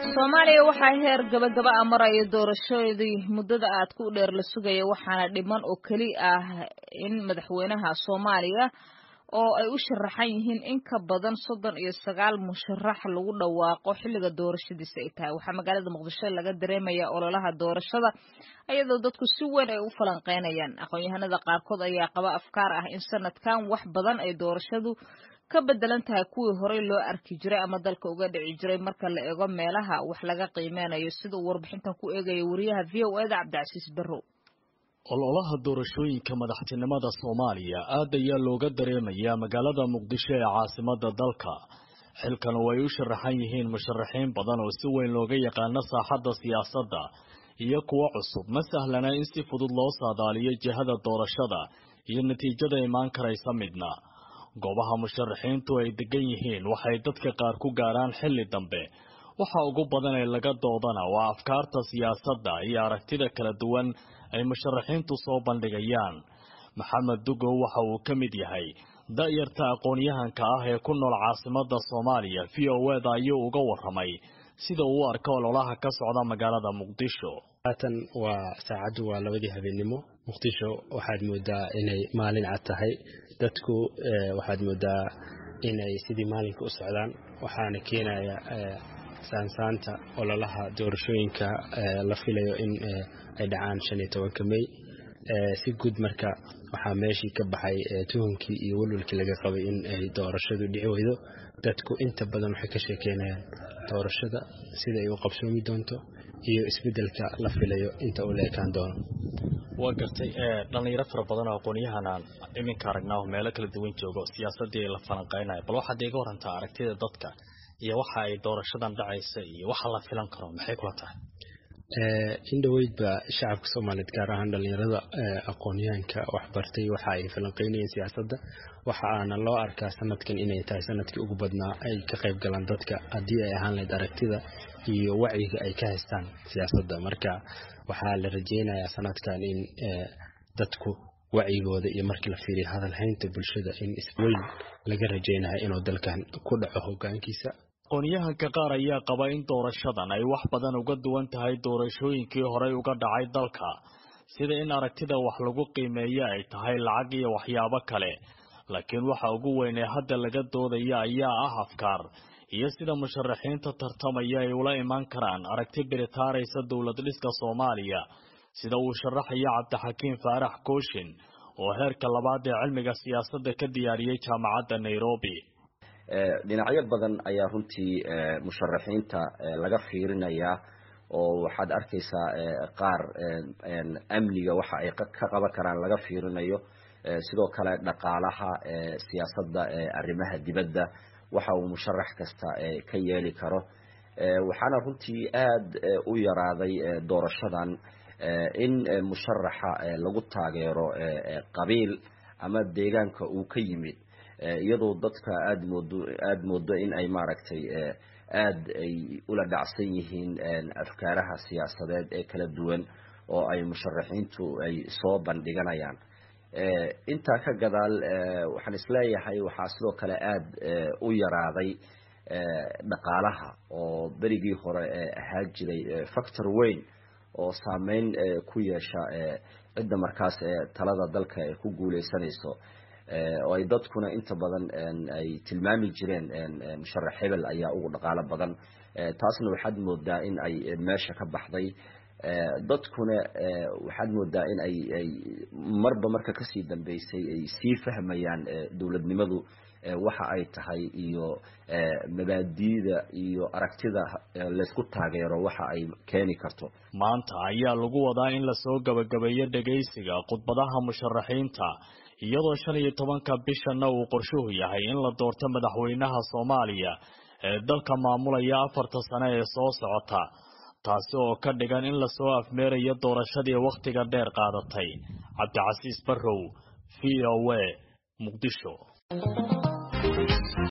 Soomaaliya waxaa heer gabagaba ah maraya doorashadii muddada aad ku dheer la sugaya waxaana dhiman oo kali ah in madaxweynaha Soomaaliya oo ay u sharaxan yihiin in ka badan 39 musharax lagu dhawaaqo xilliga doorashadiisa ay tahay waxa magaalada Muqdisho laga dareemayaa ololaha doorashada ayadoo dadku si weyn ay u falanqeynayaan aqoon-yahanada qaarkood ayaa qaba afkaar ah in sanadkan wax badan ay doorashadu ka bedelan tahay kuwii hore loo arki jiray ama dalka uga dhici jiray marka la eego meelaha wax laga qiimeynayo sida warbixintan ku eegaya wariyaha VOA-da Cabdicasiis Barrow ololaha doorashooyinka madaxtinimada Soomaaliya aad ayaa looga dareemayaa magaalada Muqdisho ee caasimadda dalka xilkan way u sharaxan yihiin musharaxiin badan oo si weyn looga yaqaan saaxadda siyaasadda iyo kuwa cusub ma sahlana in si fudud loo saadaaliyo jihada doorashada iyo natiijada imaan karaysa midna goobaha musharaxiintu ay degan yihiin waxay dadka qaar ku gaaraan xilli dambe waxa ugu badan ee laga doodana waa afkaarta siyaasadda iyo aragtida kala duwan ay musharaxiintu soo bandhigayaan Maxamed Dugo waxa uu ka mid yahay da'yarta aqoon-yahanka ah ee ku nool caasimadda Soomaaliya VOA-da ayuu uga waramay sida uu arko ololaha ka socda magaalada Muqdisho haatan waa saacadu waa 2 habeenimo Muqdisho waxaad moodaa inay maalin cad tahay dadku waxaad moodaa inay sidii maalinka u socdaan waxaana keenaya saansaanta ololaha doorashooyinka la filayo in ay dhacaan 15 May si guud marka waxa meeshii ka baxay tuhunkii iyo walwalkii laga qabay in ay doorashadu dhici waydo dadku inta badan waxay ka sheekeynayaan doorashada sida ay u qabsoomi doonto iyo isbedelka la filayo inta uu leekan doono waa gartay dhalinyaro fara badan oo aqoon-yahanaan iminka aragnaa meelo kala duwan joogo siyaasadii la falanqeynayo bal waxaad iga warantaa aragtida dadka iyo waxa ay doorashadan dhacaysa iyo waxa la filan karo maxay kula tahay indhaweydba shacabka Soomaaliyeed gaar ahaan dhalinyarada aqoon-yahanka wax bartay waxa ay falanqeynayeen siyaasadda waxa aan loo arkaa sanadkan inay tahay sanadkii ugu badnaa ay ka qayb galaan dadka hadii ay ahaan leed aragtida iyo wacyiga ay ka haystaan siyaasadda marka waxa la rajeynayaa sanadkan in dadku wacyigooda iyo markii la fiiriyo hadal haynta bulshada in isweyn laga rajeynayo inuu dalkan ku dhaco hoggaankiisa aqoon-yahanka qaar ayaa qaba in doorashadan ay wax badan uga duwan tahay doorashooyinkii hore uga dhacay dalka sida in aragtida wax lagu qiimeeyo ay tahay lacag iyo waxyaabo kale laakiin waxa ugu weyn ee hadda laga doodaya ayaa ah afkaar iyo sida musharaxiinta tartamaya ay ula iman karaan aragti biritaaraysa dawlad dhiska Soomaaliya sida uu sharaxaya Cabdixakiin Faarax Kooshin oo heerka labaad ee cilmiga siyaasadda ka diyaariyay jaamacadda Nairobi dhinacyo badan ayaa runtii musharaxiinta laga fiirinaya oo waxaad arkaysaa qaar amniga waxa ay ka qaban karaan laga fiirinayo sidoo kale dhaqaalaha siyaasadda arrimaha dibadda waxa uu musharax kasta ka yeeli karo waxaana runtii aad u yaraaday doorashadan in musharaxa lagu taageero qabiil ama deegaanka uu ka yimid iyadoo dadka aad moodo in ay maaragtay aad ay ula dhacsan yihiin afkaaraha siyaasadeed ee kala duwan oo ay musharaxiintu ay soo bandhiganayaan inta ka gadaal waxaan isleeyahay waxa sidoo kale aad u yaraaday dhaqaalaha oo berigii hore ahaa jiray factor weyn oo saameyn ku yeesha cidda markaas talada dalka ku guuleysanayso oo ay dadkuna inta badan ay tilmaami jireen musharax hebel ayaa ugu dhaqaalo badan taasna waxaad moodaa in ay meesha ka baxday dadkuna waxaad moodaa in ay marba marka ka sii dambeysay ay sii fahmayaan dawladnimadu waxa ay tahay iyo mabaadiida iyo aragtida la isku taageero waxa ay keeni karto maanta ayaa lagu wadaa in la soo gabagabeeyo dhageysiga khudbadaha musharaxiinta iyadoo 15 bishana uu qorshuhu yahay in la doorto madaxweynaha Soomaaliya ee dalka maamulaya 4 sano ee soo socota taasi oo ka dhigan in la soo afmeerayo doorashadii waqtiga dheer qaadatay Cabdicasiis Barrow VOA Muqdisho